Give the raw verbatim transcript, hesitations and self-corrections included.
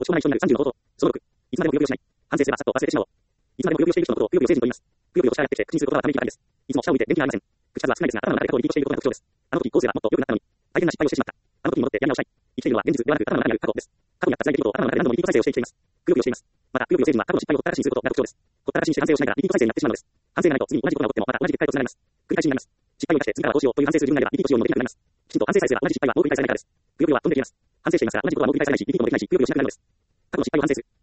落ち込まない人になるさんじゅうのこと。そのろく。いつまでもくよくよしない。反省すればさっと忘れてしまおう。いつまでもくよくよしている人のことをくよくよ成人と言います。くよくよと下がやってきて口にすることはため息ばかりです。いつも下を向いて元気がありません。口数は少ないですが、頭の中で過去にリピートしていることが特徴です。あの時こうすればもっと良くなったのに。大変な失敗をしてしまった。あの時に戻ってやり直したい。生きているのは現実ではなく頭の中にある過去です。過去にあった辛い出来事を頭の中で何度もリピート再生をして生きています。くよくよしています。また、くよくよ成人は過去の失敗をほったらしにすることが特徴です。ほったらしにして反省をしながらリピート再生になってしまうのです。反省がないと次に同じことが起こってもまた同じ結果へとつながります。繰り返しになります。失敗を生かして次からどうしようという反省する自分がいればリピートしようにもできなくなります。きちんと反省さえすれば同じ失敗はもう繰り返されないからです。くよくよは飛んできます。反省していますが同じことはもう繰り返されないしリピートもできないしくよくよしなくなるのです。過去の失敗を反省する。